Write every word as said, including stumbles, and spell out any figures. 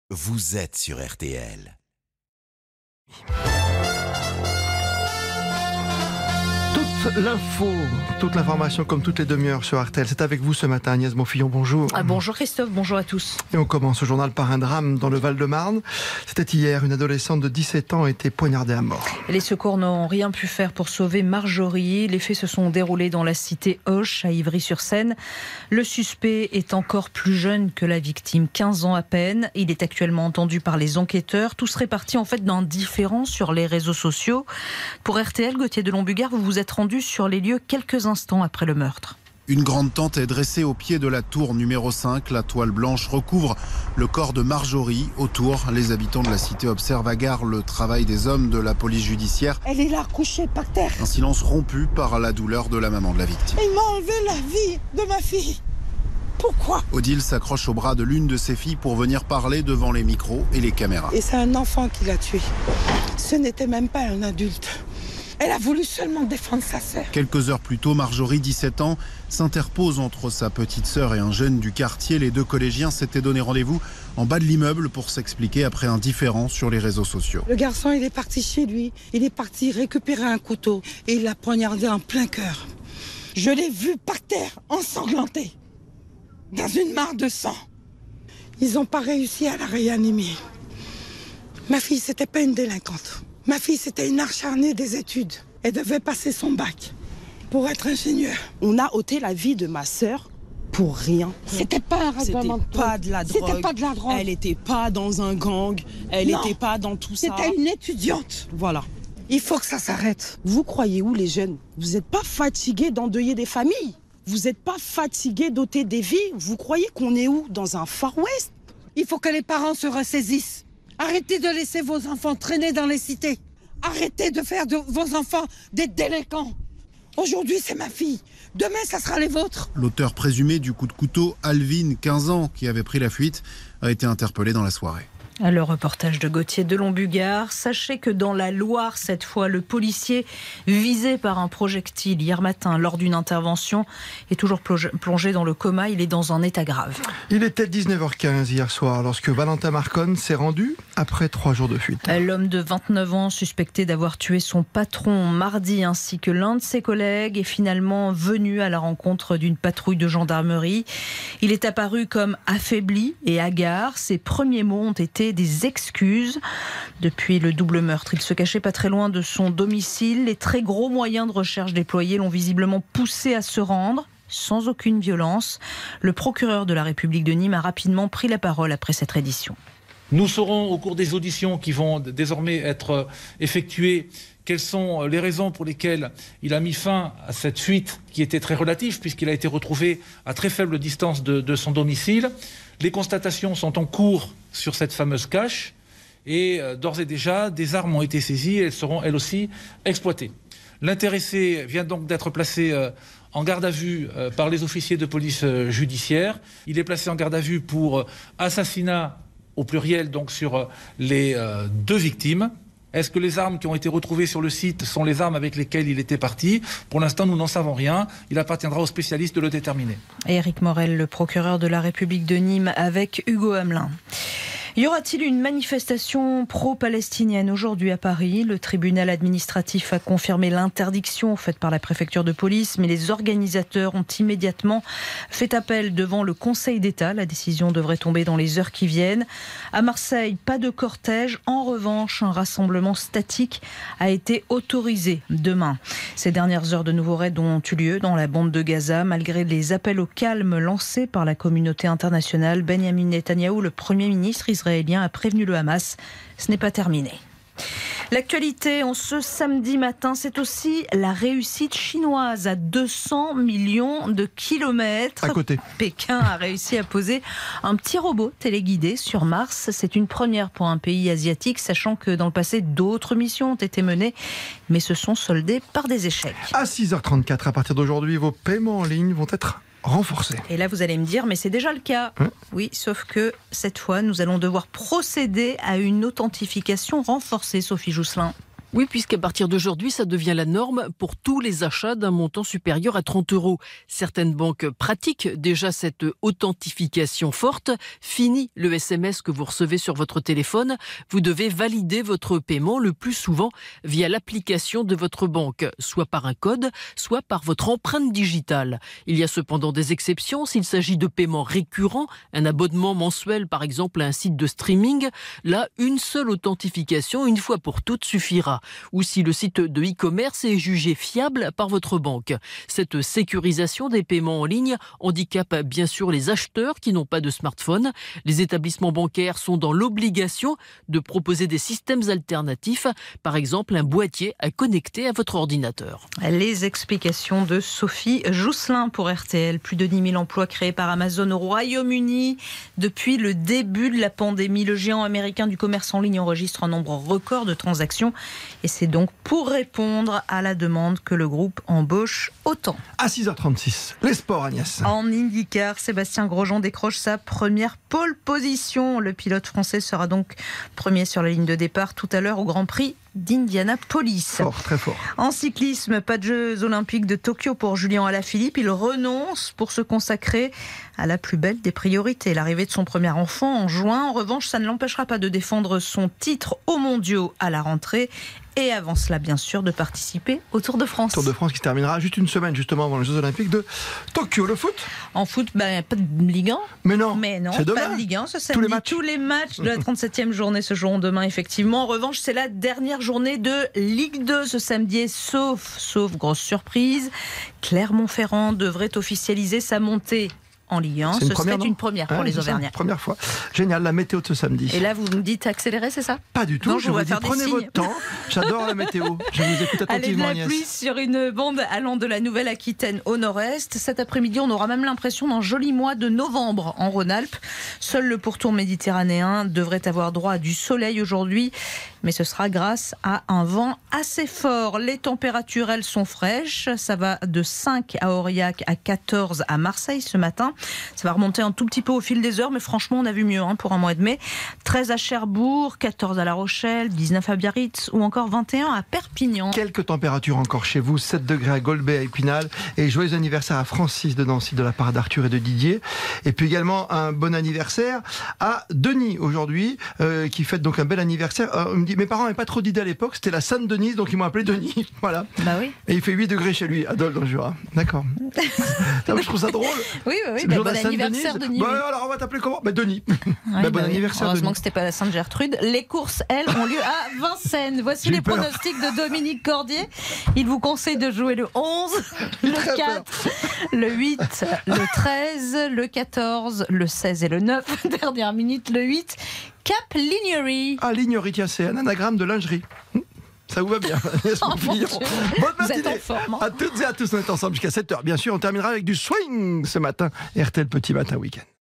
Vous êtes sur R T L. Toute l'info, toute l'information comme toutes les demi-heures sur R T L. C'est avec vous ce matin, Agnès Bonfillon, bonjour. Ah, bonjour Christophe, bonjour à tous. Et on commence ce journal par un drame dans le Val-de-Marne. C'était hier, une adolescente de dix-sept ans a été poignardée à mort. Les secours n'ont rien pu faire pour sauver Marjorie. Les faits se sont déroulés dans la cité Auch, à Ivry-sur-Seine. Le suspect est encore plus jeune que la victime, quinze ans à peine. Il est actuellement entendu par les enquêteurs. Tout serait parti en fait d'un différend sur les réseaux sociaux. Pour R T L, Gauthier de Lombugard, vous vous êtes rendu sur les lieux quelques instants après le meurtre. Une grande tente est dressée au pied de la tour numéro cinq. La toile blanche recouvre le corps de Marjorie. Autour, les habitants de la cité observent hagards le travail des hommes de la police judiciaire. Elle est là, couchée par terre. Un silence rompu par la douleur de la maman de la victime. Il m'a enlevé la vie de ma fille. Pourquoi ? Odile s'accroche au bras de l'une de ses filles pour venir parler devant les micros et les caméras. Et c'est un enfant qui l'a tué. Ce n'était même pas un adulte. Elle a voulu seulement défendre sa sœur. Quelques heures plus tôt, Marjorie, dix-sept ans, s'interpose entre sa petite sœur et un jeune du quartier. Les deux collégiens s'étaient donné rendez-vous en bas de l'immeuble pour s'expliquer après un différend sur les réseaux sociaux. Le garçon, il est parti chez lui. Il est parti récupérer un couteau et il l'a poignardé en plein cœur. Je l'ai vu par terre, ensanglanté, dans une mare de sang. Ils n'ont pas réussi à la réanimer. Ma fille, c'était pas une délinquante. Ma fille, c'était une acharnée des études. Elle devait passer son bac pour être ingénieure. On a ôté la vie de ma sœur pour rien. C'était pas un règlement de C'était pas de la drogue. C'était pas de la drogue. Elle était pas dans un gang. Elle Non. était pas dans tout ça. C'était une étudiante. Voilà. Il faut que ça s'arrête. Vous croyez où les jeunes ? Vous n'êtes pas fatigués d'endeuiller des familles ? Vous n'êtes pas fatigués d'ôter des vies ? Vous croyez qu'on est où ? Dans un Far West ? Il faut que les parents se ressaisissent. Arrêtez de laisser vos enfants traîner dans les cités. Arrêtez de faire de vos enfants des délinquants. Aujourd'hui, c'est ma fille. Demain, ça sera les vôtres. L'auteur présumé du coup de couteau, Alvin, quinze ans, qui avait pris la fuite, a été interpellé dans la soirée. Le reportage de Gauthier de Lombugard. Sachez que dans la Loire, cette fois, le policier visé par un projectile hier matin lors d'une intervention est toujours plongé dans le coma. Il est dans un état grave. Il était dix-neuf heures quinze hier soir lorsque Valentin Marconne s'est rendu après trois jours de fuite. L'homme de vingt-neuf ans, suspecté d'avoir tué son patron mardi ainsi que l'un de ses collègues, est finalement venu à la rencontre d'une patrouille de gendarmerie. Il est apparu comme affaibli et hagard. Ses premiers mots ont été des excuses. Depuis le double meurtre, il se cachait pas très loin de son domicile. Les très gros moyens de recherche déployés l'ont visiblement poussé à se rendre, sans aucune violence. Le procureur de la République de Nîmes a rapidement pris la parole après cette reddition. Nous saurons au cours des auditions qui vont désormais être effectuées quelles sont les raisons pour lesquelles il a mis fin à cette fuite qui était très relative puisqu'il a été retrouvé à très faible distance de, de son domicile. Les constatations sont en cours sur cette fameuse cache et euh, d'ores et déjà des armes ont été saisies et elles seront elles aussi exploitées. L'intéressé vient donc d'être placé euh, en garde à vue euh, par les officiers de police euh, judiciaire. Il est placé en garde à vue pour euh, assassinat au pluriel donc sur euh, les euh, deux victimes. Est-ce que les armes qui ont été retrouvées sur le site sont les armes avec lesquelles il était parti ? Pour l'instant, nous n'en savons rien. Il appartiendra aux spécialistes de le déterminer. Éric Morel, le procureur de la République de Nîmes, avec Hugo Hamelin. Y aura-t-il une manifestation pro-palestinienne aujourd'hui à Paris ? Le tribunal administratif a confirmé l'interdiction faite par la préfecture de police, mais les organisateurs ont immédiatement fait appel devant le Conseil d'État. La décision devrait tomber dans les heures qui viennent. À Marseille, pas de cortège. En revanche, un rassemblement statique a été autorisé demain. Ces dernières heures de nouveaux raids ont eu lieu dans la bande de Gaza. Malgré les appels au calme lancés par la communauté internationale, Benyamin Netanyahou, le Premier ministre israélien, a prévenu le Hamas. Ce n'est pas terminé. L'actualité en ce samedi matin, c'est aussi la réussite chinoise à deux cents millions de kilomètres. À côté. Pékin a réussi à poser un petit robot téléguidé sur Mars. C'est une première pour un pays asiatique, sachant que dans le passé, d'autres missions ont été menées, mais se sont soldées par des échecs. À six heures trente-quatre, à partir d'aujourd'hui, vos paiements en ligne vont être renforcés. Et là, vous allez me dire, mais c'est déjà le cas. Hein ? Oui, sauf que cette fois, nous allons devoir procéder à une authentification renforcée, Sophie Jousselin. Oui, puisqu'à partir d'aujourd'hui, ça devient la norme pour tous les achats d'un montant supérieur à trente euros. Certaines banques pratiquent déjà cette authentification forte. Fini le S M S que vous recevez sur votre téléphone. Vous devez valider votre paiement le plus souvent via l'application de votre banque, soit par un code, soit par votre empreinte digitale. Il y a cependant des exceptions s'il s'agit de paiements récurrents, un abonnement mensuel par exemple à un site de streaming. Là, une seule authentification, une fois pour toutes, suffira. Ou si le site de e-commerce est jugé fiable par votre banque. Cette sécurisation des paiements en ligne handicape bien sûr les acheteurs qui n'ont pas de smartphone. Les établissements bancaires sont dans l'obligation de proposer des systèmes alternatifs, par exemple un boîtier à connecter à votre ordinateur. Les explications de Sophie Jousselin pour R T L. Plus de dix mille emplois créés par Amazon au Royaume-Uni depuis le début de la pandémie. Le géant américain du commerce en ligne enregistre un nombre record de transactions et c'est donc pour répondre à la demande que le groupe embauche autant. À six heures trente-six, les sports, Agnès. En IndyCar, Sébastien Grosjean décroche sa première pole position. Le pilote français sera donc premier sur la ligne de départ tout à l'heure au Grand Prix d'Indianapolis. Fort, très fort. En cyclisme, pas de Jeux Olympiques de Tokyo pour Julien Alaphilippe. Il renonce pour se consacrer à la plus belle des priorités, l'arrivée de son premier enfant en juin. En revanche, ça ne l'empêchera pas de défendre son titre aux mondiaux à la rentrée. Et avant cela, bien sûr, de participer au Tour de France. Tour de France qui se terminera juste une semaine justement avant les Jeux Olympiques de Tokyo. Le foot ? En foot, bah, pas de Ligue un. Mais non, Mais non, c'est pas demain. de Ligue un ce samedi. Tous les matchs. Tous les matchs de la trente-septième journée se joueront demain, effectivement. En revanche, c'est la dernière journée de Ligue deux ce samedi. Sauf, sauf grosse surprise, Clermont-Ferrand devrait officialiser sa montée en Ligue un. Ce serait une première pour ouais, les Auvergnats. Première fois. Génial, la météo de ce samedi. Et là, vous me dites accélérer, c'est ça ? Pas du tout. Non, je je vous vais dis, faire des prenez signes. votre temps. J'adore la météo. Je vous écoute Allez, de attentivement, la Agnès. pluie sur une bande allant de la Nouvelle-Aquitaine au nord-est. Cet après-midi, on aura même l'impression d'un joli mois de novembre en Rhône-Alpes. Seul le pourtour méditerranéen devrait avoir droit à du soleil aujourd'hui, mais ce sera grâce à un vent assez fort. Les températures, elles, sont fraîches. Ça va de cinq à Aurillac à quatorze à Marseille ce matin. Ça va remonter un tout petit peu au fil des heures, mais franchement, on a vu mieux hein, pour un mois de mai. treize à Cherbourg, quatorze à La Rochelle, dix-neuf à Biarritz ou encore vingt et un à Perpignan. Quelques températures encore chez vous, sept degrés à Golbet, à Épinal. Et joyeux anniversaire à Francis de Nancy de la part d'Arthur et de Didier. Et puis également un bon anniversaire à Denis aujourd'hui, euh, qui fête donc un bel anniversaire. Euh, on me dit, mes parents n'avaient pas trop d'idées à l'époque, c'était la Sainte Denise, donc ils m'ont appelé Denis. Voilà. Bah oui. Et il fait huit degrés chez lui, à Dole dans le Jura. D'accord. Je trouve ça drôle. Oui, oui, oui. C'est Bah, le jour bon de la Sainte anniversaire, Denise. Denis. Bah, oui. alors on va t'appeler comment ? Bah Denis. Ouais, bah, bon bah oui. anniversaire. Heureusement Denis. que c'était pas la Sainte-Gertrude. Les courses, elles, ont lieu à Vincennes. Voici J'ai les peur. pronostics de Dominique Cordier. Il vous conseille de jouer le onze, le très quatre, le huit, le treize, le quatorze, le seize et le neuf. Dernière minute, le huit. Cap Lignery. Ah, Lignery, tiens, c'est un anagramme de lingerie. Ça vous va bien, Agnès Oh, mon Montpillon. Dieu. Bonne Vous êtes matinée en forme, hein. à toutes et à tous. On est ensemble jusqu'à sept heures. Bien sûr, on terminera avec du swing ce matin. R T L Petit Matin Week-end.